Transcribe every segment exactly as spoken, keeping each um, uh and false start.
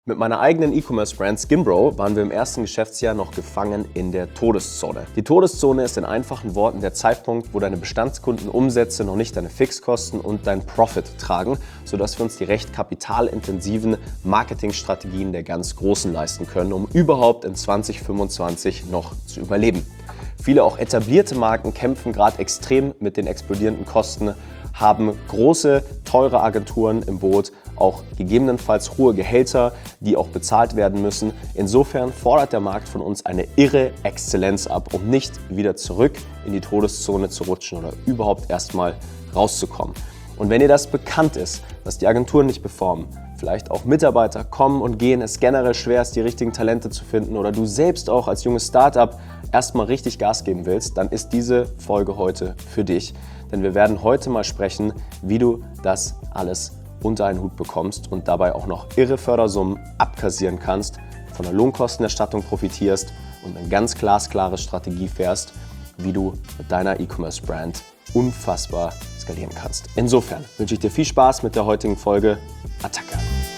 Mit meiner eigenen E-Commerce-Brand Skinbro waren wir im ersten Geschäftsjahr noch gefangen in der Todeszone. Die Todeszone ist in einfachen Worten der Zeitpunkt, wo deine Bestandskundenumsätze noch nicht deine Fixkosten und dein Profit tragen, sodass wir uns die recht kapitalintensiven Marketingstrategien der ganz Großen leisten können, um überhaupt in zwanzig fünfundzwanzig noch zu überleben. Viele auch etablierte Marken kämpfen gerade extrem mit den explodierenden Kosten, haben große, teure Agenturen im Boot, auch gegebenenfalls hohe Gehälter, die auch bezahlt werden müssen. Insofern fordert der Markt von uns eine irre Exzellenz ab, um nicht wieder zurück in die Todeszone zu rutschen oder überhaupt erstmal rauszukommen. Und wenn dir das bekannt ist, dass die Agenturen nicht performen, vielleicht auch Mitarbeiter kommen und gehen, es generell schwer ist, die richtigen Talente zu finden oder du selbst auch als junges Startup erstmal richtig Gas geben willst, dann ist diese Folge heute für dich. Denn wir werden heute mal sprechen, wie du das alles unter einen Hut bekommst und dabei auch noch irre Fördersummen abkassieren kannst, von der Lohnkostenerstattung profitierst und eine ganz glasklare Strategie fährst, wie du mit deiner E-Commerce-Brand unfassbar skalieren kannst. Insofern wünsche ich dir viel Spaß mit der heutigen Folge. Attacke!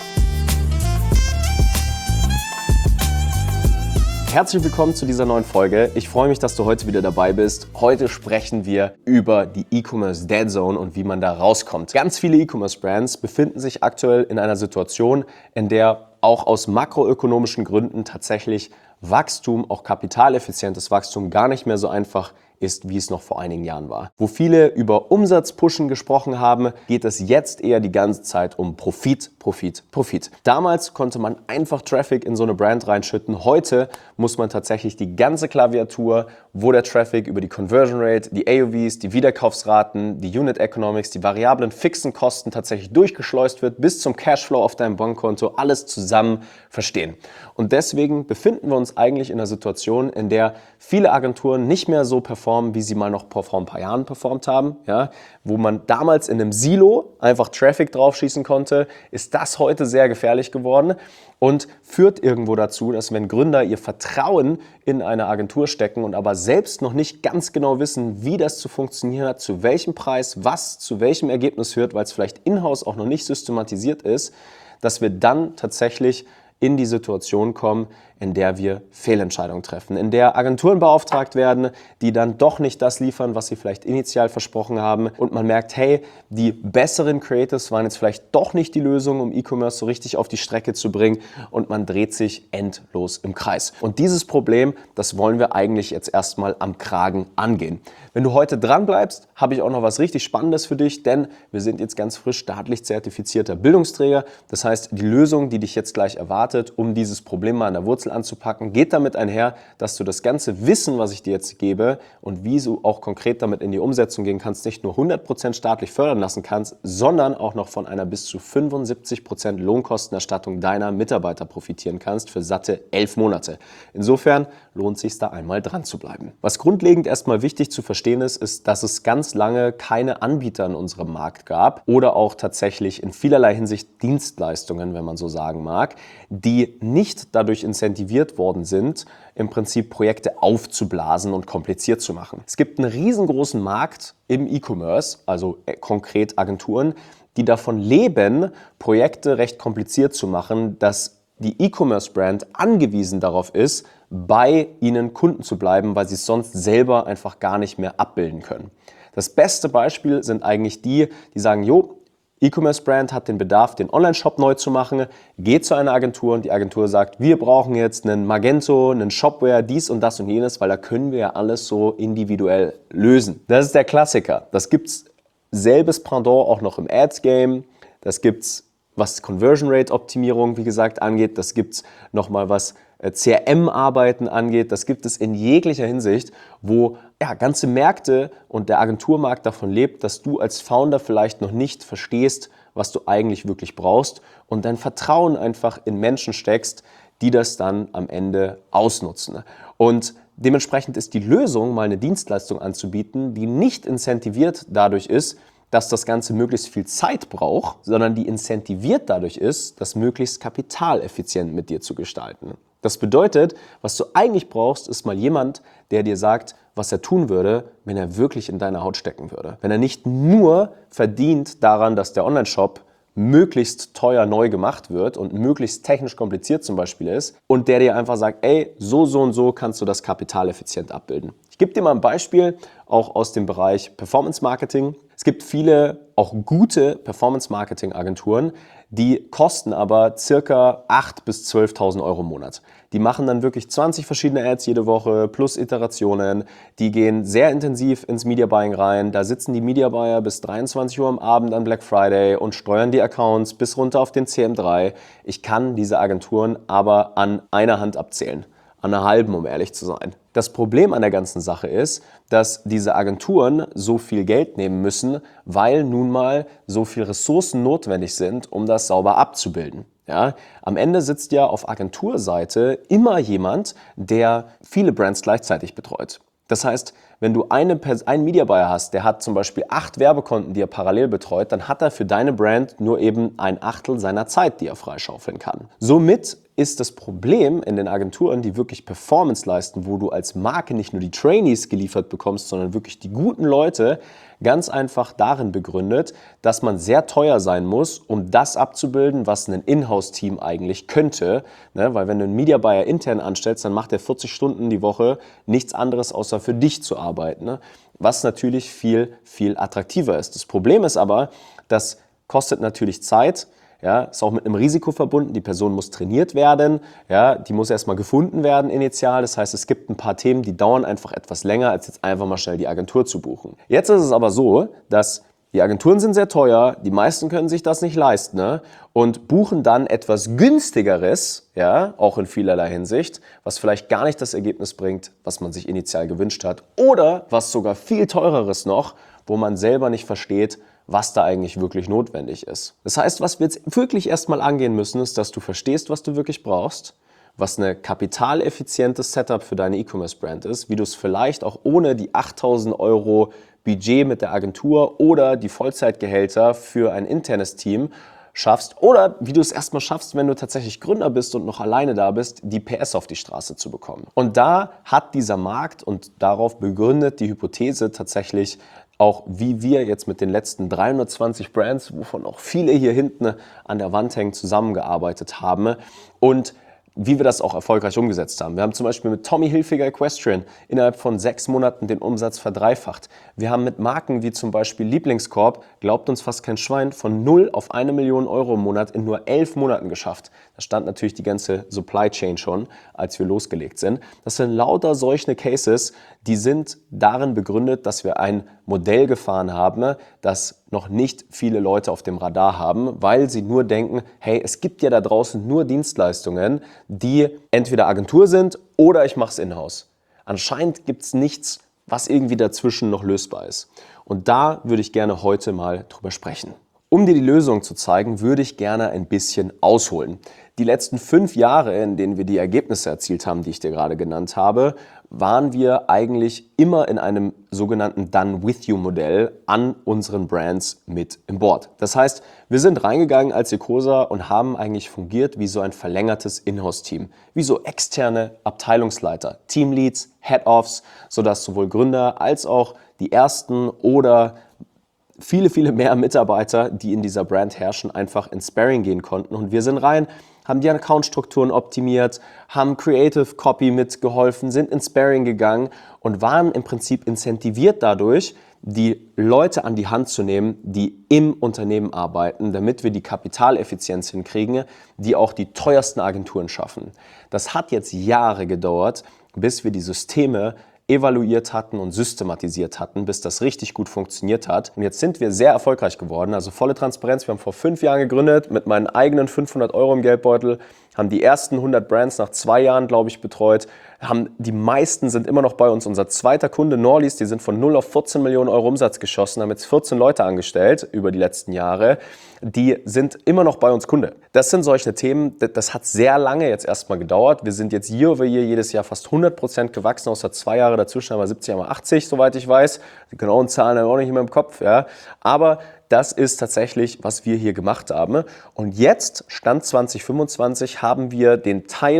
Herzlich willkommen zu dieser neuen Folge. Ich freue mich, dass du heute wieder dabei bist. Heute sprechen wir über die E-Commerce Dead Zone und wie man da rauskommt. Ganz viele E-Commerce-Brands befinden sich aktuell in einer Situation, in der auch aus makroökonomischen Gründen tatsächlich Wachstum, auch kapitaleffizientes Wachstum, gar nicht mehr so einfach ist, wie es noch vor einigen Jahren war. Wo viele über Umsatzpushen gesprochen haben, geht es jetzt eher die ganze Zeit um Profit, Profit, Profit. Damals konnte man einfach Traffic in so eine Brand reinschütten. Heute muss man tatsächlich die ganze Klaviatur, wo der Traffic über die Conversion Rate, die A O Vs, die Wiederkaufsraten, die Unit Economics, die variablen fixen Kosten tatsächlich durchgeschleust wird, bis zum Cashflow auf deinem Bankkonto, alles zusammen verstehen. Und deswegen befinden wir uns eigentlich in einer Situation, in der viele Agenturen nicht mehr so performen, wie sie mal noch vor ein paar Jahren performt haben. Ja, wo man damals in einem Silo einfach Traffic draufschießen konnte, ist das heute sehr gefährlich geworden und führt irgendwo dazu, dass wenn Gründer ihr Vertrauen in eine Agentur stecken und aber selbst noch nicht ganz genau wissen, wie das zu funktionieren hat, zu welchem Preis, was zu welchem Ergebnis führt, weil es vielleicht in-house auch noch nicht systematisiert ist, dass wir dann tatsächlich in die Situation kommen, in der wir Fehlentscheidungen treffen, in der Agenturen beauftragt werden, die dann doch nicht das liefern, was sie vielleicht initial versprochen haben und man merkt, hey, die besseren Creatives waren jetzt vielleicht doch nicht die Lösung, um E-Commerce so richtig auf die Strecke zu bringen und man dreht sich endlos im Kreis. Und dieses Problem, das wollen wir eigentlich jetzt erstmal am Kragen angehen. Wenn du heute dran bleibst, habe ich auch noch was richtig Spannendes für dich, denn wir sind jetzt ganz frisch staatlich zertifizierter Bildungsträger. Das heißt, die Lösung, die dich jetzt gleich erwartet, um dieses Problem mal an der Wurzel anzupacken, geht damit einher, dass du das ganze Wissen, was ich dir jetzt gebe und wie du auch konkret damit in die Umsetzung gehen kannst, nicht nur hundert Prozent staatlich fördern lassen kannst, sondern auch noch von einer bis zu fünfundsiebzig Prozent Lohnkostenerstattung deiner Mitarbeiter profitieren kannst für satte elf Monate. Insofern lohnt es sich da einmal dran zu bleiben. Was grundlegend erstmal wichtig zu verstehen ist, ist, dass es ganz lange keine Anbieter in unserem Markt gab oder auch tatsächlich in vielerlei Hinsicht Dienstleistungen, wenn man so sagen mag, die nicht dadurch incentiviert worden sind, im Prinzip Projekte aufzublasen und kompliziert zu machen. Es gibt einen riesengroßen Markt im E-Commerce, also konkret Agenturen, die davon leben, Projekte recht kompliziert zu machen, dass die E-Commerce-Brand angewiesen darauf ist, bei ihnen Kunden zu bleiben, weil sie es sonst selber einfach gar nicht mehr abbilden können. Das beste Beispiel sind eigentlich die, die sagen, jo, E-Commerce-Brand hat den Bedarf, den Online-Shop neu zu machen, geht zu einer Agentur und die Agentur sagt, wir brauchen jetzt einen Magento, einen Shopware, dies und das und jenes, weil da können wir ja alles so individuell lösen. Das ist der Klassiker. Das gibt's selbes Pendant auch noch im Ads-Game. Das gibt's, was Conversion Rate Optimierung, wie gesagt, angeht. Das gibt's nochmal, was C R M-Arbeiten angeht. Das gibt es in jeglicher Hinsicht, wo ja, ganze Märkte und der Agenturmarkt davon lebt, dass du als Founder vielleicht noch nicht verstehst, was du eigentlich wirklich brauchst und dein Vertrauen einfach in Menschen steckst, die das dann am Ende ausnutzen. Und dementsprechend ist die Lösung, mal eine Dienstleistung anzubieten, die nicht incentiviert dadurch ist, dass das Ganze möglichst viel Zeit braucht, sondern die incentiviert dadurch ist, das möglichst kapitaleffizient mit dir zu gestalten. Das bedeutet, was du eigentlich brauchst, ist mal jemand, der dir sagt, was er tun würde, wenn er wirklich in deiner Haut stecken würde. Wenn er nicht nur verdient daran, dass der Online-Shop möglichst teuer neu gemacht wird und möglichst technisch kompliziert zum Beispiel ist und der dir einfach sagt, ey, so, so und so kannst du das kapitaleffizient abbilden. Ich gebe dir mal ein Beispiel, auch aus dem Bereich Performance Marketing. Es gibt viele auch gute Performance Marketing Agenturen, die kosten aber circa achttausend bis zwölftausend Euro im Monat. Die machen dann wirklich zwanzig verschiedene Ads jede Woche plus Iterationen. Die gehen sehr intensiv ins Media Buying rein. Da sitzen die Media Buyer bis dreiundzwanzig Uhr am Abend an Black Friday und steuern die Accounts bis runter auf den C M drei. Ich kann diese Agenturen aber an einer Hand abzählen. An einer halben, um ehrlich zu sein. Das Problem an der ganzen Sache ist, dass diese Agenturen so viel Geld nehmen müssen, weil nun mal so viel Ressourcen notwendig sind, um das sauber abzubilden. Ja, am Ende sitzt ja auf Agenturseite immer jemand, der viele Brands gleichzeitig betreut. Das heißt, wenn du eine, einen Media Buyer hast, der hat zum Beispiel acht Werbekonten, die er parallel betreut, dann hat er für deine Brand nur eben ein Achtel seiner Zeit, die er freischaufeln kann. Somit ist das Problem in den Agenturen, die wirklich Performance leisten, wo du als Marke nicht nur die Trainees geliefert bekommst, sondern wirklich die guten Leute, ganz einfach darin begründet, dass man sehr teuer sein muss, um das abzubilden, was ein Inhouse-Team eigentlich könnte. Ne? Weil wenn du einen Media Buyer intern anstellst, dann macht er vierzig Stunden die Woche nichts anderes, außer für dich zu arbeiten. Ne? Was natürlich viel, viel attraktiver ist. Das Problem ist aber, das kostet natürlich Zeit. Ja, ist auch mit einem Risiko verbunden. Die Person muss trainiert werden, ja, die muss erstmal gefunden werden initial. Das heißt, es gibt ein paar Themen, die dauern einfach etwas länger, als jetzt einfach mal schnell die Agentur zu buchen. Jetzt ist es aber so, dass die Agenturen sind sehr teuer, die meisten können sich das nicht leisten, ne? Und buchen dann etwas günstigeres, ja, auch in vielerlei Hinsicht, was vielleicht gar nicht das Ergebnis bringt, was man sich initial gewünscht hat. Oder was sogar viel teureres noch, wo man selber nicht versteht, was da eigentlich wirklich notwendig ist. Das heißt, was wir jetzt wirklich erstmal angehen müssen, ist, dass du verstehst, was du wirklich brauchst, was ein kapitaleffizientes Setup für deine E-Commerce-Brand ist, wie du es vielleicht auch ohne die achttausend Euro Budget mit der Agentur oder die Vollzeitgehälter für ein internes Team schaffst oder wie du es erstmal schaffst, wenn du tatsächlich Gründer bist und noch alleine da bist, die P S auf die Straße zu bekommen. Und da hat dieser Markt und darauf begründet die Hypothese tatsächlich auch, wie wir jetzt mit den letzten dreihundertzwanzig Brands, wovon auch viele hier hinten an der Wand hängen, zusammengearbeitet haben und wie wir das auch erfolgreich umgesetzt haben. Wir haben zum Beispiel mit Tommy Hilfiger Equestrian innerhalb von sechs Monaten den Umsatz verdreifacht. Wir haben mit Marken wie zum Beispiel Lieblingskorb, glaubt uns fast kein Schwein, von null auf eine Million Euro im Monat in nur elf Monaten geschafft. Da stand natürlich die ganze Supply Chain schon, als wir losgelegt sind. Das sind lauter solche Cases, die sind darin begründet, dass wir ein Modell gefahren haben, das noch nicht viele Leute auf dem Radar haben, weil sie nur denken, hey, es gibt ja da draußen nur Dienstleistungen, die entweder Agentur sind oder ich mache es in-house. Anscheinend gibt es nichts, was irgendwie dazwischen noch lösbar ist. Und da würde ich gerne heute mal drüber sprechen. Um dir die Lösung zu zeigen, würde ich gerne ein bisschen ausholen. Die letzten fünf Jahre, in denen wir die Ergebnisse erzielt haben, die ich dir gerade genannt habe, waren wir eigentlich immer in einem sogenannten Done-with-you-Modell an unseren Brands mit im Board. Das heißt, wir sind reingegangen als Ecosa und haben eigentlich fungiert wie so ein verlängertes Inhouse-Team, wie so externe Abteilungsleiter, Teamleads, Head-Offs, sodass sowohl Gründer als auch die ersten oder viele, viele mehr Mitarbeiter, die in dieser Brand herrschen, einfach ins Sparring gehen konnten. Und wir sind rein, haben die Accountstrukturen optimiert, haben Creative Copy mitgeholfen, sind ins Sparring gegangen und waren im Prinzip incentiviert dadurch, die Leute an die Hand zu nehmen, die im Unternehmen arbeiten, damit wir die Kapitaleffizienz hinkriegen, die auch die teuersten Agenturen schaffen. Das hat jetzt Jahre gedauert, bis wir die Systeme evaluiert hatten und systematisiert hatten, bis das richtig gut funktioniert hat. Und jetzt sind wir sehr erfolgreich geworden. Also volle Transparenz, wir haben vor fünf Jahren gegründet, mit meinen eigenen fünfhundert Euro im Geldbeutel, haben die ersten hundert Brands nach zwei Jahren, glaube ich, betreut. Haben, die meisten sind immer noch bei uns. Unser zweiter Kunde, Norleys, die sind von null auf vierzehn Millionen Euro Umsatz geschossen, haben jetzt vierzehn Leute angestellt über die letzten Jahre. Die sind immer noch bei uns Kunde. Das sind solche Themen, das hat sehr lange jetzt erstmal gedauert. Wir sind jetzt year over year jedes Jahr fast hundert Prozent gewachsen, außer zwei Jahre dazwischen, haben wir siebzig, haben wir achtzig, soweit ich weiß. Die genauen Zahlen haben wir auch nicht mehr im Kopf. Ja. Aber das ist tatsächlich, was wir hier gemacht haben. Und jetzt, Stand zwanzig fünfundzwanzig, haben wir den Teil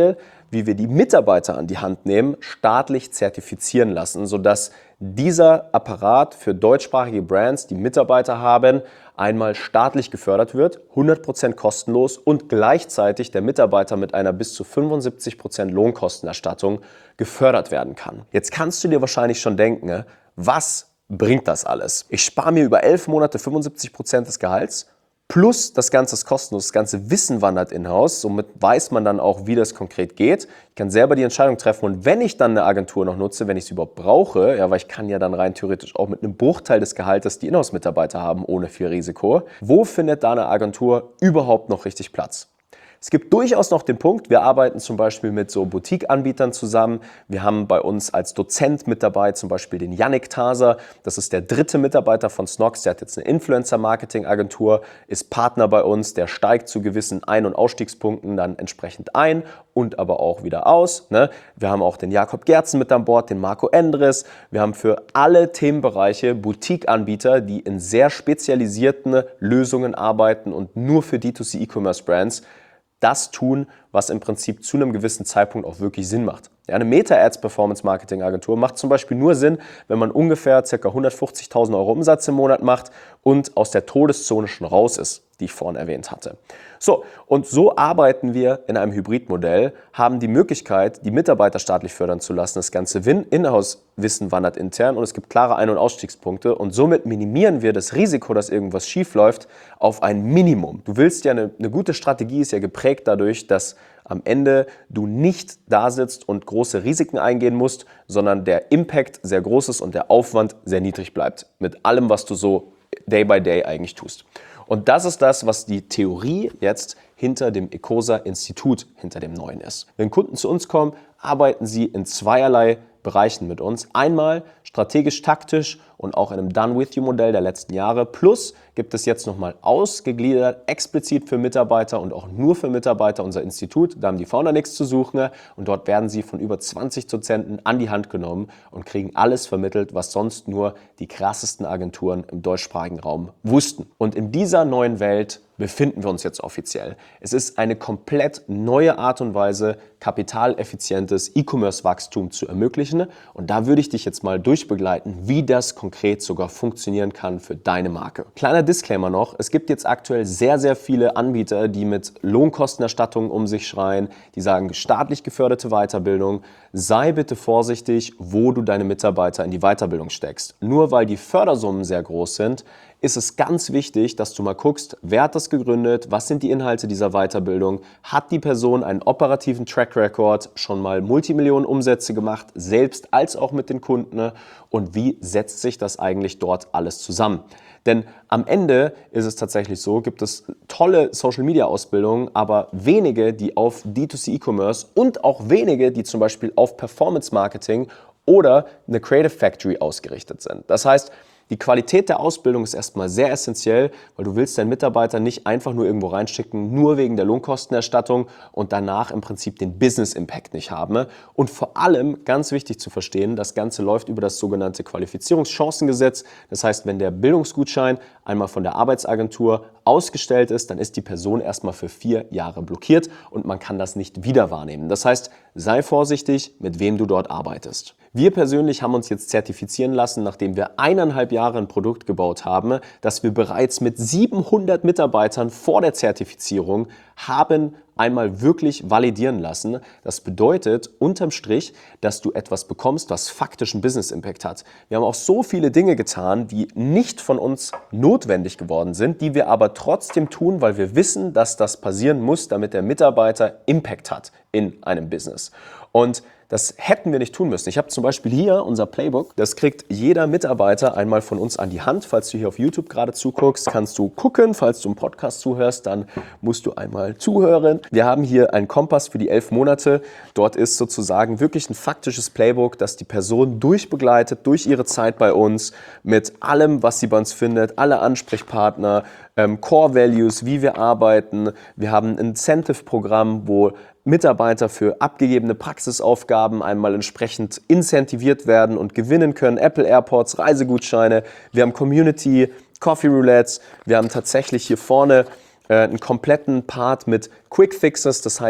wie wir die Mitarbeiter an die Hand nehmen, staatlich zertifizieren lassen, sodass dieser Apparat für deutschsprachige Brands, die Mitarbeiter haben, einmal staatlich gefördert wird, hundert Prozent kostenlos und gleichzeitig der Mitarbeiter mit einer bis zu fünfundsiebzig Prozent Lohnkostenerstattung gefördert werden kann. Jetzt kannst du dir wahrscheinlich schon denken, was bringt das alles? Ich spare mir über elf Monate fünfundsiebzig Prozent des Gehalts. Plus das Ganze ist kostenlos, das ganze Wissen wandert in-house, somit weiß man dann auch, wie das konkret geht. Ich kann selber die Entscheidung treffen und wenn ich dann eine Agentur noch nutze, wenn ich es überhaupt brauche, ja, weil ich kann ja dann rein theoretisch auch mit einem Bruchteil des Gehaltes die Inhouse-Mitarbeiter haben, ohne viel Risiko. Wo findet da eine Agentur überhaupt noch richtig Platz? Es gibt durchaus noch den Punkt, wir arbeiten zum Beispiel mit so Boutique-Anbietern zusammen. Wir haben bei uns als Dozent mit dabei zum Beispiel den Yannick Taser. Das ist der dritte Mitarbeiter von Snox. Der hat jetzt eine Influencer-Marketing-Agentur, ist Partner bei uns. Der steigt zu gewissen Ein- und Ausstiegspunkten dann entsprechend ein und aber auch wieder aus. Ne? Wir haben auch den Jakob Gerzen mit an Bord, den Marco Endres. Wir haben für alle Themenbereiche Boutique-Anbieter, die in sehr spezialisierten Lösungen arbeiten und nur für D zwei C E-Commerce-Brands das tun, was im Prinzip zu einem gewissen Zeitpunkt auch wirklich Sinn macht. Ja, eine Meta-Ads-Performance-Marketing-Agentur macht zum Beispiel nur Sinn, wenn man ungefähr ca. hundertfünfzigtausend Euro Umsatz im Monat macht und aus der Todeszone schon raus ist, die ich vorhin erwähnt hatte. So, und so arbeiten wir in einem Hybridmodell, haben die Möglichkeit, die Mitarbeiter staatlich fördern zu lassen. Das ganze Inhouse-Wissen wandert intern und es gibt klare Ein- und Ausstiegspunkte und somit minimieren wir das Risiko, dass irgendwas schief läuft, auf ein Minimum. Du willst ja, eine, eine gute Strategie ist ja geprägt dadurch, dass am Ende du nicht da sitzt und große Risiken eingehen musst, sondern der Impact sehr groß ist und der Aufwand sehr niedrig bleibt. Mit allem, was du so day by day eigentlich tust. Und das ist das, was die Theorie jetzt hinter dem Ecosa-Institut, hinter dem neuen ist. Wenn Kunden zu uns kommen, arbeiten sie in zweierlei Bereichen mit uns. Einmal strategisch-taktisch und auch in einem Done-With-You-Modell der letzten Jahre. Plus gibt es jetzt nochmal ausgegliedert, explizit für Mitarbeiter und auch nur für Mitarbeiter unser Institut. Da haben die Founder nichts zu suchen und dort werden sie von über zwanzig Dozenten an die Hand genommen und kriegen alles vermittelt, was sonst nur die krassesten Agenturen im deutschsprachigen Raum wussten. Und in dieser neuen Welt befinden wir uns jetzt offiziell. Es ist eine komplett neue Art und Weise, kapitaleffizientes E-Commerce-Wachstum zu ermöglichen. Und da würde ich dich jetzt mal durchbegleiten, wie das konkret sogar funktionieren kann für deine Marke. Kleiner Disclaimer noch, es gibt jetzt aktuell sehr, sehr viele Anbieter, die mit Lohnkostenerstattungen um sich schreien, die sagen staatlich geförderte Weiterbildung. Sei bitte vorsichtig, wo du deine Mitarbeiter in die Weiterbildung steckst. Nur weil die Fördersummen sehr groß sind, ist es ganz wichtig, dass du mal guckst, wer hat das gegründet, was sind die Inhalte dieser Weiterbildung, hat die Person einen operativen Track Record, schon mal Multimillionen Umsätze gemacht, selbst als auch mit den Kunden und wie setzt sich das eigentlich dort alles zusammen. Denn am Ende ist es tatsächlich so, gibt es tolle Social-Media-Ausbildungen, aber wenige, die auf D zwei C E-Commerce und auch wenige, die zum Beispiel auf Performance-Marketing oder eine Creative Factory ausgerichtet sind. Das heißt, die Qualität der Ausbildung ist erstmal sehr essentiell, weil du willst deinen Mitarbeiter nicht einfach nur irgendwo reinschicken, nur wegen der Lohnkostenerstattung und danach im Prinzip den Business Impact nicht haben. Und vor allem, ganz wichtig zu verstehen, das Ganze läuft über das sogenannte Qualifizierungschancengesetz. Das heißt, wenn der Bildungsgutschein einmal von der Arbeitsagentur ausgestellt ist, dann ist die Person erstmal für vier Jahre blockiert und man kann das nicht wieder wahrnehmen. Das heißt, sei vorsichtig, mit wem du dort arbeitest. Wir persönlich haben uns jetzt zertifizieren lassen, nachdem wir eineinhalb Jahre ein Produkt gebaut haben, das wir bereits mit siebenhundert Mitarbeitern vor der Zertifizierung haben einmal wirklich validieren lassen. Das bedeutet unterm Strich, dass du etwas bekommst, was faktischen Business Impact hat. Wir haben auch so viele Dinge getan, die nicht von uns notwendig geworden sind, die wir aber trotzdem tun, weil wir wissen, dass das passieren muss, damit der Mitarbeiter Impact hat in einem Business. Und das hätten wir nicht tun müssen. Ich habe zum Beispiel hier unser Playbook. Das kriegt jeder Mitarbeiter einmal von uns an die Hand. Falls du hier auf YouTube gerade zuguckst, kannst du gucken. Falls du einen Podcast zuhörst, dann musst du einmal zuhören. Wir haben hier einen Kompass für die elf Monate. Dort ist sozusagen wirklich ein faktisches Playbook, das die Person durchbegleitet, durch ihre Zeit bei uns, mit allem, was sie bei uns findet, alle Ansprechpartner, ähm, Core Values, wie wir arbeiten. Wir haben ein Incentive-Programm, wo Mitarbeiter für abgegebene Praxisaufgaben einmal entsprechend incentiviert werden und gewinnen können. Apple Airpods, Reisegutscheine, wir haben Community, Coffee Roulettes, wir haben tatsächlich hier vorne äh, einen kompletten Part mit Quick Fixes, das heißt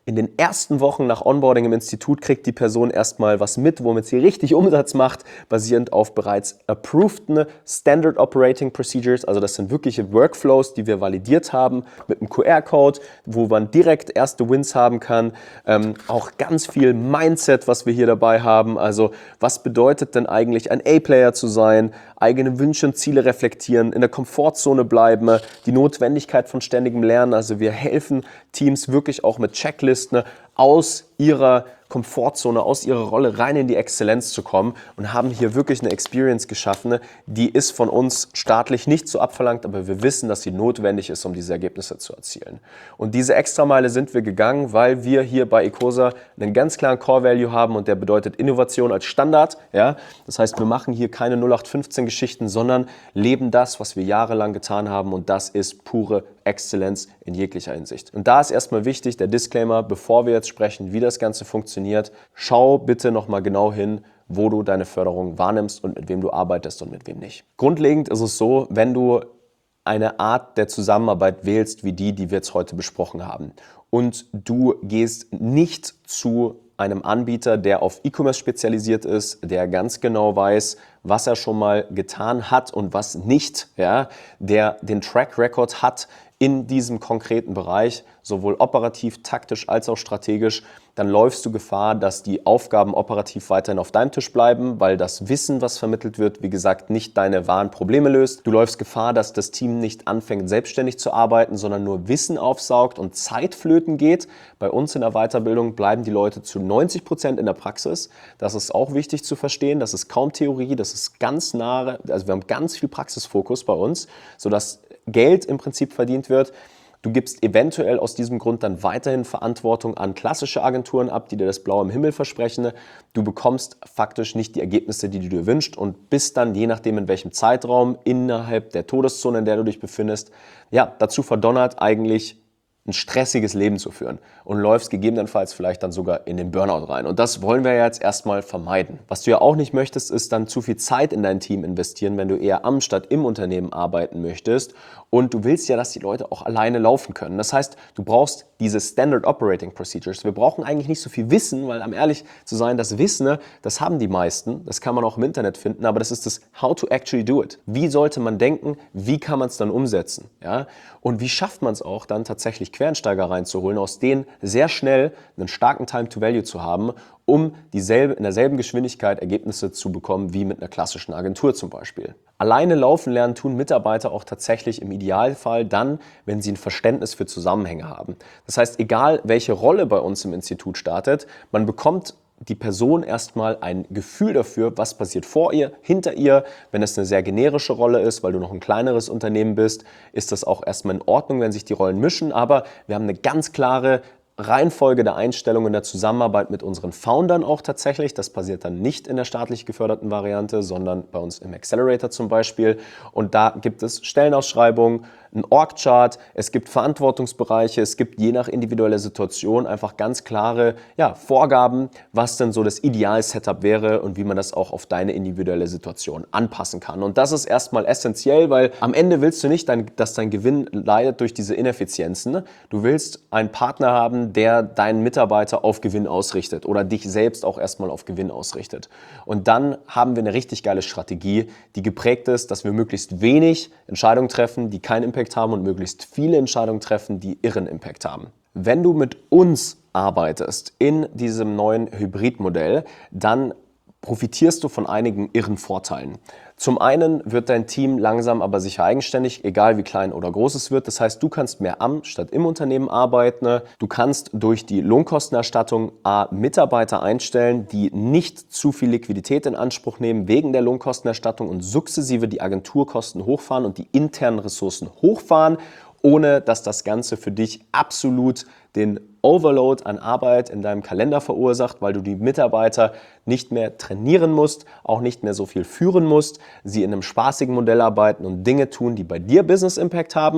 In den ersten Wochen nach Onboarding im Institut kriegt die Person erstmal was mit, womit sie richtig Umsatz macht, basierend auf bereits approveden Standard Operating Procedures. Also das sind wirkliche Workflows, die wir validiert haben mit einem Q R-Code, wo man direkt erste Wins haben kann. Ähm, auch ganz viel Mindset, was wir hier dabei haben. Also was bedeutet denn eigentlich ein A-Player zu sein? Eigene Wünsche und Ziele reflektieren, in der Komfortzone bleiben, die Notwendigkeit von ständigem Lernen. Also wir helfen Teams wirklich auch mit Checklisten aus ihrer Komfortzone, aus ihrer Rolle rein in die Exzellenz zu kommen und haben hier wirklich eine Experience geschaffen, die ist von uns staatlich nicht so abverlangt, aber wir wissen, dass sie notwendig ist, um diese Ergebnisse zu erzielen. Und diese Extrameile sind wir gegangen, weil wir hier bei Ecosa einen ganz klaren Core-Value haben und der bedeutet Innovation als Standard. Ja? Das heißt, wir machen hier keine null acht fünfzehn Geschichten, sondern leben das, was wir jahrelang getan haben und das ist pure Exzellenz in jeglicher Hinsicht. Und da ist erstmal wichtig, der Disclaimer, bevor wir jetzt sprechen, wie das Ganze funktioniert, schau bitte nochmal genau hin, wo du deine Förderung wahrnimmst und mit wem du arbeitest und mit wem nicht. Grundlegend ist es so, wenn du eine Art der Zusammenarbeit wählst, wie die, die wir jetzt heute besprochen haben, und du gehst nicht zu einem Anbieter, der auf E-Commerce spezialisiert ist, der ganz genau weiß, was er schon mal getan hat und was nicht, ja, der den Track Record hat in diesem konkreten Bereich, sowohl operativ, taktisch als auch strategisch, dann läufst du Gefahr, dass die Aufgaben operativ weiterhin auf deinem Tisch bleiben, weil das Wissen, was vermittelt wird, wie gesagt, nicht deine wahren Probleme löst. Du läufst Gefahr, dass das Team nicht anfängt, selbstständig zu arbeiten, sondern nur Wissen aufsaugt und Zeit flöten geht. Bei uns in der Weiterbildung bleiben die Leute zu neunzig Prozent in der Praxis. Das ist auch wichtig zu verstehen. Das ist kaum Theorie, das ist ganz nahe, also wir haben ganz viel Praxisfokus bei uns, sodass Geld im Prinzip verdient wird. Du gibst eventuell aus diesem Grund dann weiterhin Verantwortung an klassische Agenturen ab, die dir das Blaue im Himmel versprechen. Du bekommst faktisch nicht die Ergebnisse, die du dir wünschst und bist dann, je nachdem in welchem Zeitraum, innerhalb der Todeszone, in der du dich befindest, ja, dazu verdonnert, eigentlich ein stressiges Leben zu führen und läufst gegebenenfalls vielleicht dann sogar in den Burnout rein. Und das wollen wir ja jetzt erstmal vermeiden. Was du ja auch nicht möchtest, ist dann zu viel Zeit in dein Team investieren, wenn du eher am statt im Unternehmen arbeiten möchtest. Und du willst ja, dass die Leute auch alleine laufen können. Das heißt, du brauchst diese Standard Operating Procedures. Wir brauchen eigentlich nicht so viel Wissen, weil, um ehrlich zu sein, das Wissen, das haben die meisten. Das kann man auch im Internet finden, aber das ist das How to actually do it. Wie sollte man denken? Wie kann man es dann umsetzen? Ja? Und wie schafft man es auch dann tatsächlich Quereinsteiger reinzuholen, aus denen sehr schnell einen starken Time to Value zu haben, um dieselbe, in derselben Geschwindigkeit Ergebnisse zu bekommen wie mit einer klassischen Agentur zum Beispiel. Alleine laufen lernen tun Mitarbeiter auch tatsächlich im Idealfall dann, wenn sie ein Verständnis für Zusammenhänge haben. Das heißt, egal welche Rolle bei uns im Institut startet, man bekommt die Person erstmal ein Gefühl dafür, was passiert vor ihr, hinter ihr. Wenn es eine sehr generische Rolle ist, weil du noch ein kleineres Unternehmen bist, ist das auch erstmal in Ordnung, wenn sich die Rollen mischen. Aber wir haben eine ganz klare Reihenfolge der Einstellung in der Zusammenarbeit mit unseren Foundern auch tatsächlich. Das passiert dann nicht in der staatlich geförderten Variante, sondern bei uns im Accelerator zum Beispiel. Und da gibt es Stellenausschreibungen, ein Org-Chart, es gibt Verantwortungsbereiche, es gibt je nach individueller Situation einfach ganz klare ja, Vorgaben, was denn so das Ideal-Setup wäre und wie man das auch auf deine individuelle Situation anpassen kann. Und das ist erstmal essentiell, weil am Ende willst du nicht, dein, dass dein Gewinn leidet durch diese Ineffizienzen. Du willst einen Partner haben, der deinen Mitarbeiter auf Gewinn ausrichtet oder dich selbst auch erstmal auf Gewinn ausrichtet. Und dann haben wir eine richtig geile Strategie, die geprägt ist, dass wir möglichst wenig Entscheidungen treffen, die keinen Impact haben und möglichst viele Entscheidungen treffen, die irren Impact haben. Wenn du mit uns arbeitest in diesem neuen Hybridmodell, dann profitierst du von einigen irren Vorteilen. Zum einen wird dein Team langsam aber sicher eigenständig, egal wie klein oder groß es wird. Das heißt, du kannst mehr am statt im Unternehmen arbeiten. Du kannst durch die Lohnkostenerstattung A, Mitarbeiter einstellen, die nicht zu viel Liquidität in Anspruch nehmen wegen der Lohnkostenerstattung und sukzessive die Agenturkosten hochfahren und die internen Ressourcen hochfahren, ohne dass das Ganze für dich absolut den Overload an Arbeit in deinem Kalender verursacht, weil du die Mitarbeiter nicht mehr trainieren musst, auch nicht mehr so viel führen musst, sie in einem spaßigen Modell arbeiten und Dinge tun, die bei dir Business Impact haben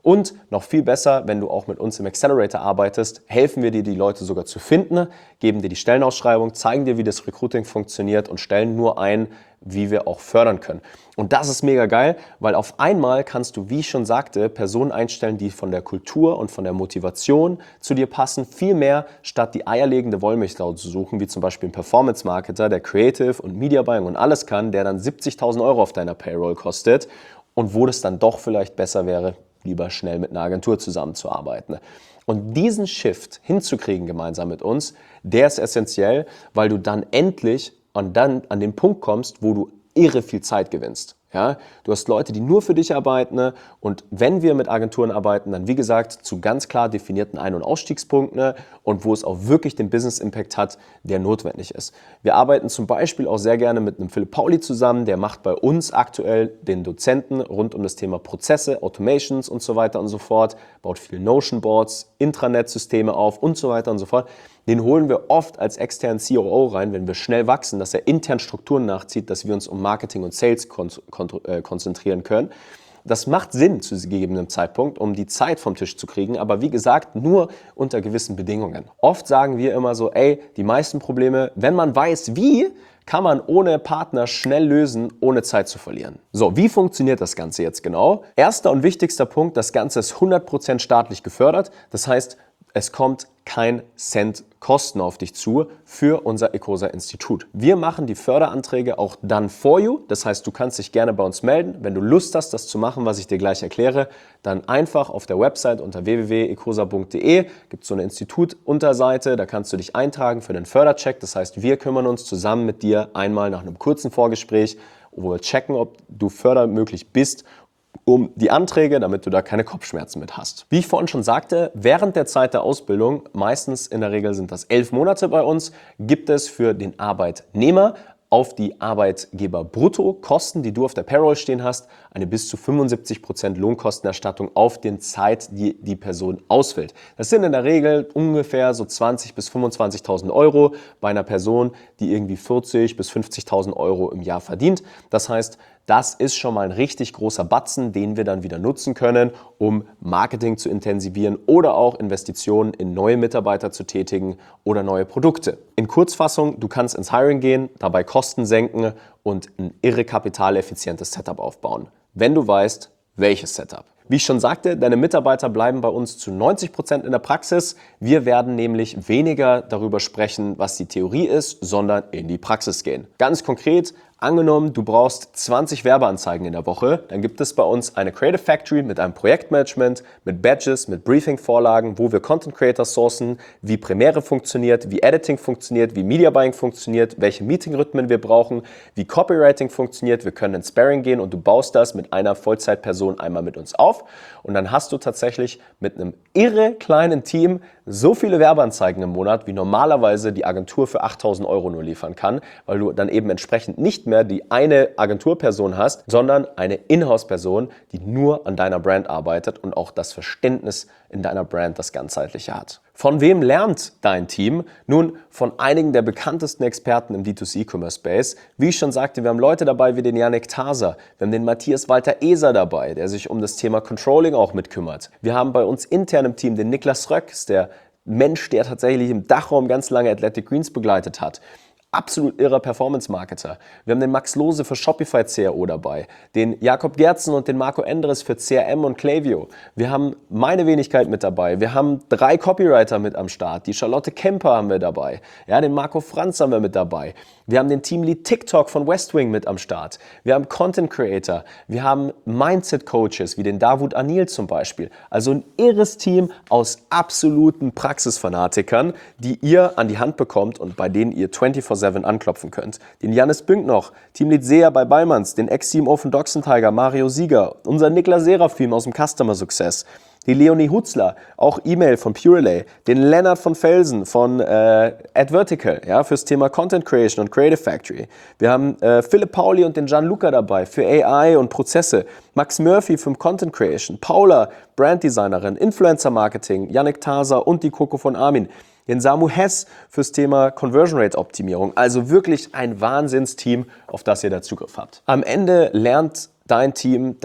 Und noch viel besser, wenn du auch mit uns im Accelerator arbeitest, helfen wir dir, die Leute sogar zu finden, geben dir die Stellenausschreibung, zeigen dir, wie das Recruiting funktioniert und stellen nur ein, wie wir auch fördern können. Und das ist mega geil, weil auf einmal kannst du, wie ich schon sagte, Personen einstellen, die von der Kultur und von der Motivation zu dir passen, viel mehr, statt die eierlegende Wollmilchsau zu suchen, wie zum Beispiel ein Performance-Marketer, der Creative und Media Buying und alles kann, der dann siebzigtausend Euro auf deiner Payroll kostet und wo das dann doch vielleicht besser wäre, lieber schnell mit einer Agentur zusammenzuarbeiten. Und diesen Shift hinzukriegen gemeinsam mit uns, der ist essentiell, weil du dann endlich und dann an den Punkt kommst, wo du irre viel Zeit gewinnst. Ja? Du hast Leute, die nur für dich arbeiten, ne? Und wenn wir mit Agenturen arbeiten, dann wie gesagt zu ganz klar definierten Ein- und Ausstiegspunkten, ne? Und wo es auch wirklich den Business-Impact hat, der notwendig ist. Wir arbeiten zum Beispiel auch sehr gerne mit einem Philipp Pauli zusammen, der macht bei uns aktuell den Dozenten rund um das Thema Prozesse, Automations und so weiter und so fort, baut viele Notion-Boards, Intranet-Systeme auf und so weiter und so fort. Den holen wir oft als externen C O O rein, wenn wir schnell wachsen, dass er intern Strukturen nachzieht, dass wir uns um Marketing und Sales kon- kon- äh, konzentrieren können. Das macht Sinn zu gegebenem Zeitpunkt, um die Zeit vom Tisch zu kriegen, aber wie gesagt, nur unter gewissen Bedingungen. Oft sagen wir immer so, ey, die meisten Probleme, wenn man weiß wie, kann man ohne Partner schnell lösen, ohne Zeit zu verlieren. So, wie funktioniert das Ganze jetzt genau? Erster und wichtigster Punkt, das Ganze ist hundert Prozent staatlich gefördert. Das heißt, es kommt kein Cent Kosten auf dich zu für unser Ecosa-Institut. Wir machen die Förderanträge auch done for you. Das heißt, du kannst dich gerne bei uns melden. Wenn du Lust hast, das zu machen, was ich dir gleich erkläre, dann einfach auf der Website unter w w w punkt ecosa punkt d e gibt es so eine Institut-Unterseite. Da kannst du dich eintragen für den Fördercheck. Das heißt, wir kümmern uns zusammen mit dir einmal nach einem kurzen Vorgespräch, wo wir checken, ob du fördermöglich bist, um die Anträge, damit du da keine Kopfschmerzen mit hast. Wie ich vorhin schon sagte, während der Zeit der Ausbildung, meistens in der Regel sind das elf Monate bei uns, gibt es für den Arbeitnehmer auf die Arbeitgeber-Brutto-Kosten, die du auf der Payroll stehen hast, eine bis zu fünfundsiebzig Prozent Lohnkostenerstattung auf den Zeit, die die Person ausfällt. Das sind in der Regel ungefähr so zwanzigtausend bis fünfundzwanzigtausend Euro bei einer Person, die irgendwie vierzigtausend bis fünfzigtausend Euro im Jahr verdient. Das heißt, das ist schon mal ein richtig großer Batzen, den wir dann wieder nutzen können, um Marketing zu intensivieren oder auch Investitionen in neue Mitarbeiter zu tätigen oder neue Produkte. In Kurzfassung, du kannst ins Hiring gehen, dabei Kosten senken und ein irre kapitaleffizientes Setup aufbauen, wenn du weißt, welches Setup. Wie ich schon sagte, deine Mitarbeiter bleiben bei uns zu neunzig Prozent in der Praxis. Wir werden nämlich weniger darüber sprechen, was die Theorie ist, sondern in die Praxis gehen. Ganz konkret, angenommen, du brauchst zwanzig Werbeanzeigen in der Woche, dann gibt es bei uns eine Creative Factory mit einem Projektmanagement, mit Badges, mit Briefing-Vorlagen, wo wir Content Creators sourcen, wie Premiere funktioniert, wie Editing funktioniert, wie Media Buying funktioniert, welche Meeting-Rhythmen wir brauchen, wie Copywriting funktioniert. Wir können ins Sparring gehen und du baust das mit einer Vollzeitperson einmal mit uns auf und dann hast du tatsächlich mit einem irre kleinen Team so viele Werbeanzeigen im Monat, wie normalerweise die Agentur für achttausend Euro nur liefern kann, weil du dann eben entsprechend nicht mehr die eine Agenturperson hast, sondern eine Inhouse-Person, die nur an deiner Brand arbeitet und auch das Verständnis in deiner Brand, das ganzheitliche hat. Von wem lernt dein Team? Nun, von einigen der bekanntesten Experten im D zwei C-Commerce-Space. Wie ich schon sagte, wir haben Leute dabei wie den Yannick Taser, wir haben den Matthias Walter-Eser dabei, der sich um das Thema Controlling auch mitkümmert. Wir haben bei uns intern im Team den Niklas Röcks, der Mensch, der tatsächlich im Dachraum ganz lange Athletic Greens begleitet hat. Absolut irrer Performance-Marketer. Wir haben den Max Lose für Shopify C R O dabei, den Jakob Gerzen und den Marco Endres für C R M und Klaviyo. Wir haben meine Wenigkeit mit dabei. Wir haben drei Copywriter mit am Start. Die Charlotte Kemper haben wir dabei. Ja, den Marco Franz haben wir mit dabei. Wir haben den Teamlead TikTok von Westwing mit am Start. Wir haben Content Creator. Wir haben Mindset Coaches wie den Davut Anil zum Beispiel. Also ein irres Team aus absoluten Praxisfanatikern, die ihr an die Hand bekommt und bei denen ihr vierundzwanzig sieben anklopfen könnt. Den Janis Bünk noch, Teamlead Sea bei Beimanns, den Ex-C M O von Doxen Tiger, Mario Sieger, unser Niklas Serafim aus dem Customer Success, die Leonie Hutzler, auch E-Mail von Purelay, den Lennart von Felsen von äh, AdVertical, ja, fürs Thema Content Creation und Creative Factory. Wir haben äh, Philipp Pauli und den Gianluca dabei für A I und Prozesse, Max Murphy für Content Creation, Paula, Branddesignerin, Influencer Marketing, Yannick Taser und die Coco von Armin. Den Samu Hess fürs Thema Conversion Rate Optimierung. Also wirklich ein Wahnsinnsteam, auf das ihr da Zugriff habt. Am Ende lernt dein Team, dass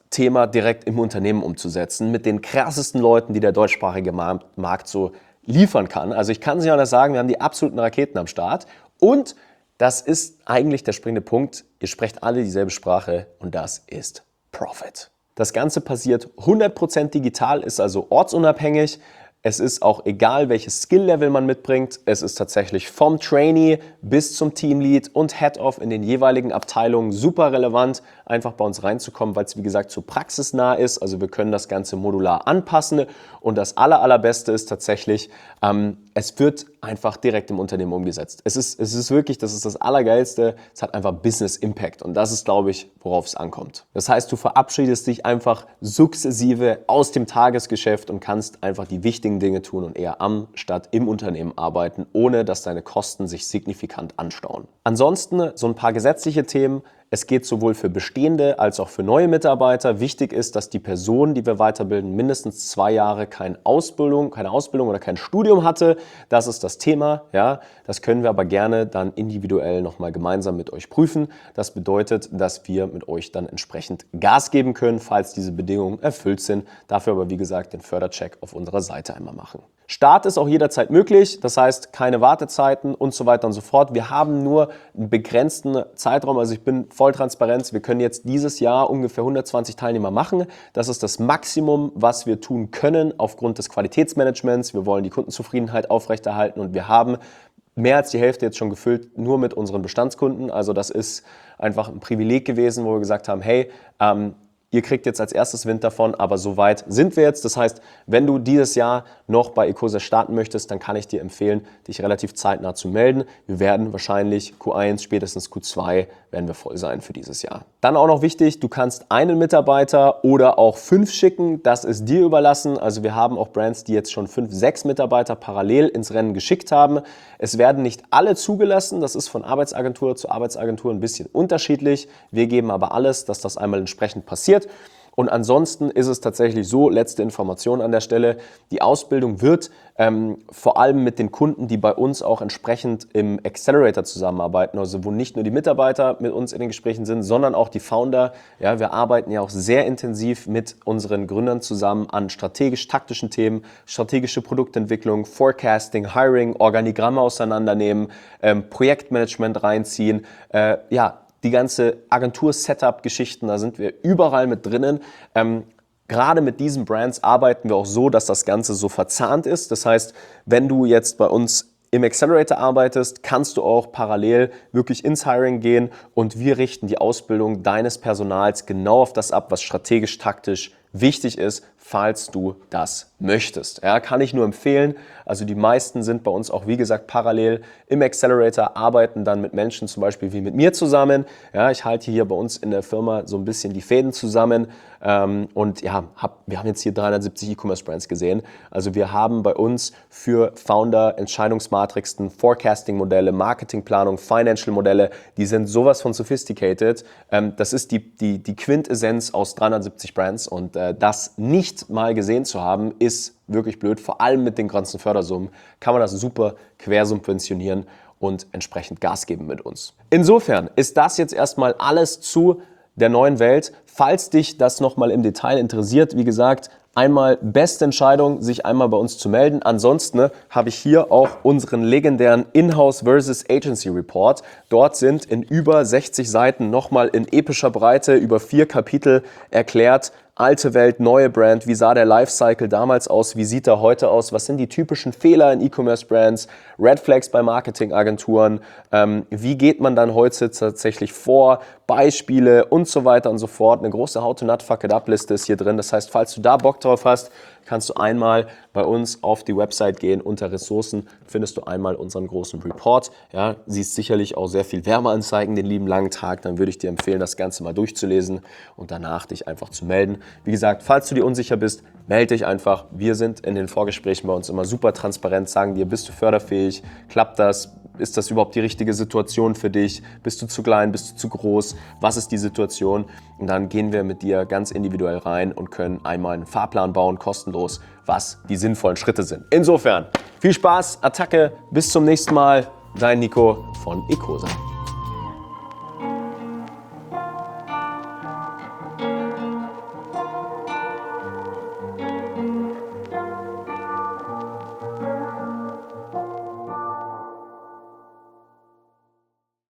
Thema direkt im Unternehmen umzusetzen, mit den krassesten Leuten, die der deutschsprachige Markt so liefern kann. Also ich kann es nicht anders sagen, wir haben die absoluten Raketen am Start und das ist eigentlich der springende Punkt. Ihr sprecht alle dieselbe Sprache und das ist Profit. Das Ganze passiert hundert Prozent digital, ist also ortsunabhängig. Es ist auch egal, welches Skill-Level man mitbringt. Es ist tatsächlich vom Trainee bis zum Teamlead und Head-Off in den jeweiligen Abteilungen super relevant, einfach bei uns reinzukommen, weil es wie gesagt so praxisnah ist. Also wir können das Ganze modular anpassen und das aller, allerbeste ist tatsächlich, ähm, es wird einfach direkt im Unternehmen umgesetzt. Es ist, es ist wirklich, das ist das Allergeilste, es hat einfach Business Impact und das ist, glaube ich, worauf es ankommt. Das heißt, du verabschiedest dich einfach sukzessive aus dem Tagesgeschäft und kannst einfach die wichtigen Dinge tun und eher am statt im Unternehmen arbeiten, ohne dass deine Kosten sich signifikant anstauen. Ansonsten so ein paar gesetzliche Themen. Es geht sowohl für bestehende als auch für neue Mitarbeiter. Wichtig ist, dass die Person, die wir weiterbilden, mindestens zwei Jahre keine Ausbildung, keine Ausbildung oder kein Studium hatte. Das ist das Thema. Ja, das können wir aber gerne dann individuell nochmal gemeinsam mit euch prüfen. Das bedeutet, dass wir mit euch dann entsprechend Gas geben können, falls diese Bedingungen erfüllt sind. Dafür aber, wie gesagt, den Fördercheck auf unserer Seite einmal machen. Start ist auch jederzeit möglich, das heißt keine Wartezeiten und so weiter und so fort. Wir haben nur einen begrenzten Zeitraum, also ich bin voll transparent. Wir können jetzt dieses Jahr ungefähr hundertzwanzig Teilnehmer machen. Das ist das Maximum, was wir tun können aufgrund des Qualitätsmanagements. Wir wollen die Kundenzufriedenheit aufrechterhalten und wir haben mehr als die Hälfte jetzt schon gefüllt, nur mit unseren Bestandskunden. Also das ist einfach ein Privileg gewesen, wo wir gesagt haben, hey, ähm, ihr kriegt jetzt als erstes Wind davon, aber so weit sind wir jetzt. Das heißt, wenn du dieses Jahr noch bei Ecosia starten möchtest, dann kann ich dir empfehlen, dich relativ zeitnah zu melden. Wir werden wahrscheinlich Q eins, spätestens Q zwei werden wir voll sein für dieses Jahr. Dann auch noch wichtig, du kannst einen Mitarbeiter oder auch fünf schicken. Das ist dir überlassen. Also wir haben auch Brands, die jetzt schon fünf, sechs Mitarbeiter parallel ins Rennen geschickt haben. Es werden nicht alle zugelassen. Das ist von Arbeitsagentur zu Arbeitsagentur ein bisschen unterschiedlich. Wir geben aber alles, dass das einmal entsprechend passiert. Und ansonsten ist es tatsächlich so, letzte Information an der Stelle, die Ausbildung wird ähm, vor allem mit den Kunden, die bei uns auch entsprechend im Accelerator zusammenarbeiten, also wo nicht nur die Mitarbeiter mit uns in den Gesprächen sind, sondern auch die Founder. Ja, wir arbeiten ja auch sehr intensiv mit unseren Gründern zusammen an strategisch-taktischen Themen, strategische Produktentwicklung, Forecasting, Hiring, Organigramme auseinandernehmen, ähm, Projektmanagement reinziehen, äh, ja, die ganze Agentur-Setup-Geschichten, da sind wir überall mit drinnen. Ähm, gerade mit diesen Brands arbeiten wir auch so, dass das Ganze so verzahnt ist. Das heißt, wenn du jetzt bei uns im Accelerator arbeitest, kannst du auch parallel wirklich ins Hiring gehen und wir richten die Ausbildung deines Personals genau auf das ab, was strategisch-taktisch wichtig ist, falls du das möchtest. Ja, kann ich nur empfehlen. Also die meisten sind bei uns auch, wie gesagt, parallel im Accelerator, arbeiten dann mit Menschen zum Beispiel wie mit mir zusammen. Ja, ich halte hier bei uns in der Firma so ein bisschen die Fäden zusammen ähm, und ja, hab, wir haben jetzt hier dreihundertsiebzig E-Commerce-Brands gesehen. Also wir haben bei uns für Founder Entscheidungsmatrixen, Forecasting-Modelle, Marketingplanung, Financial-Modelle, die sind sowas von sophisticated. Ähm, das ist die, die, die Quintessenz aus dreihundertsiebzig Brands und äh, das nicht mal gesehen zu haben, ist wirklich blöd. Vor allem mit den ganzen Fördersummen kann man das super quersubventionieren und entsprechend Gas geben mit uns. Insofern ist das jetzt erstmal alles zu der neuen Welt. Falls dich das nochmal im Detail interessiert, wie gesagt, einmal beste Entscheidung, sich einmal bei uns zu melden. Ansonsten ne, habe ich hier auch unseren legendären Inhouse versus Agency Report. Dort sind in über sechzig Seiten nochmal in epischer Breite über vier Kapitel erklärt, alte Welt, neue Brand, wie sah der Lifecycle damals aus, wie sieht er heute aus, was sind die typischen Fehler in E-Commerce-Brands, Red Flags bei Marketingagenturen, ähm, wie geht man dann heute tatsächlich vor, Beispiele und so weiter und so fort. Eine große How-to-Not-Fuck-It-Up-Liste ist hier drin. Das heißt, falls du da Bock drauf hast, kannst du einmal bei uns auf die Website gehen. Unter Ressourcen findest du einmal unseren großen Report. Ja, siehst sicherlich auch sehr viel Werbeanzeigen den lieben langen Tag. Dann würde ich dir empfehlen, das Ganze mal durchzulesen und danach dich einfach zu melden. Wie gesagt, falls du dir unsicher bist, melde dich einfach. Wir sind in den Vorgesprächen bei uns immer super transparent, sagen dir, bist du förderfähig, klappt das, ist das überhaupt die richtige Situation für dich, bist du zu klein, bist du zu groß, was ist die Situation? Und dann gehen wir mit dir ganz individuell rein und können einmal einen Fahrplan bauen, kostenlos, was die sinnvollen Schritte sind. Insofern, viel Spaß, Attacke, bis zum nächsten Mal, dein Nico von Ecosia.